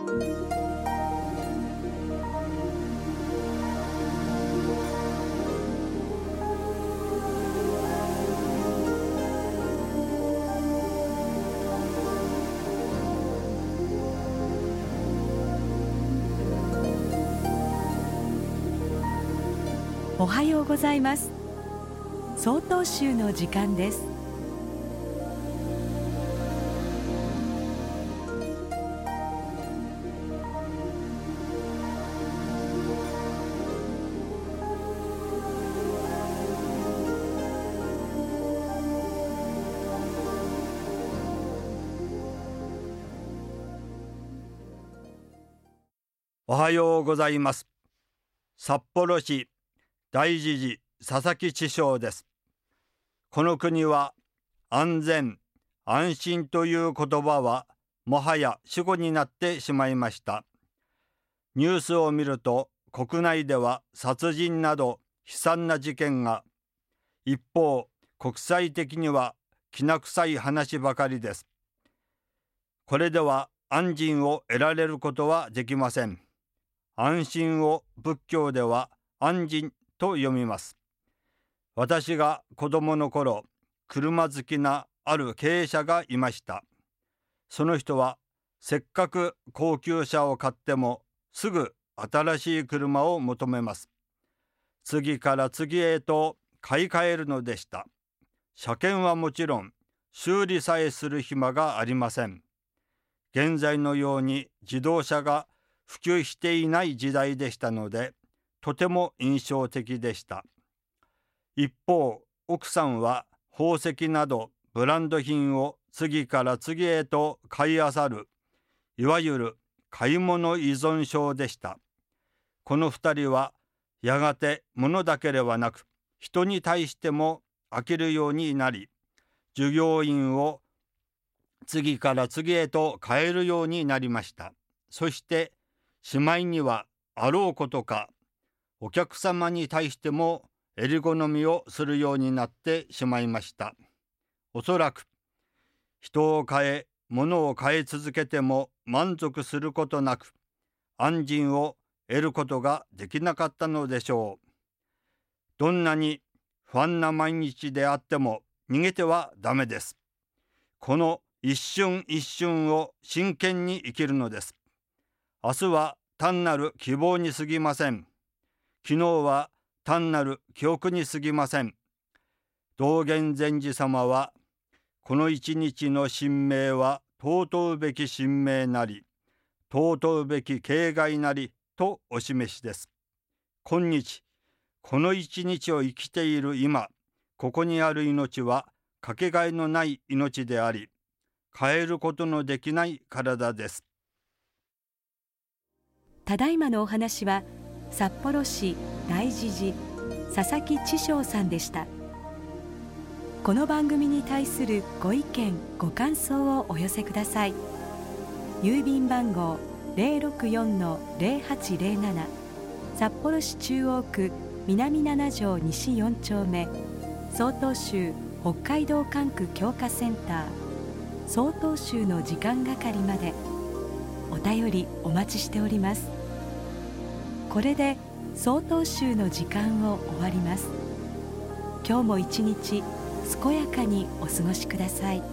おはようございます。曹洞宗の時間です。 おはようございます。札幌市大慈寺佐々木智正です。この国は安全安心という言葉はもはや死語になってしまいました。ニュースを見ると国内では殺人など悲惨な事件が、一方国際的にはきな臭い話ばかりです。これでは安心を得られることはできません。安心を仏教では安心と読みます。私が子供の頃、車好きなある経営者がいました。その人はせっかく高級車を買ってもすぐ新しい車を求めます。次から次へと買い替えるのでした。車検はもちろん修理さえする暇がありません。現在のように自動車が普及していない時代でしたので、とても印象的でした。一方、奥さんは宝石などブランド品を次から次へと買い漁る、いわゆる買い物依存症でした。この二人はやがて物だけではなく人に対しても飽きるようになり、従業員を次から次へと変えるようになりました。そしてしまいにはあろうことかお客様に対しても襟好みをするようになってしまいました。おそらく人を変え物を変え続けても満足することなく安心を得ることができなかったのでしょう。どんなに不安な毎日であっても逃げてはダメです。この一瞬一瞬を真剣に生きるのです。明日は単なる希望に過ぎません。昨日は単なる記憶に過ぎません。道元禅師様は、この一日の神明は尊うべき神明なり、尊うべき形骸なりとお示しです。今日、この一日を生きている今、ここにある命はかけがえのない命であり、変えることのできない体です。 ただいまのお話は札幌市大慈寺佐々木智正さんでした。この番組に対するご意見ご感想をお寄せください。郵便番号 064-0807 札幌市中央区南7条西4丁目曹洞宗北海道管区強化センター曹洞宗の時間係までお便りお待ちしております。これで曹洞宗の時間を終わります。今日も一日健やかにお過ごしください。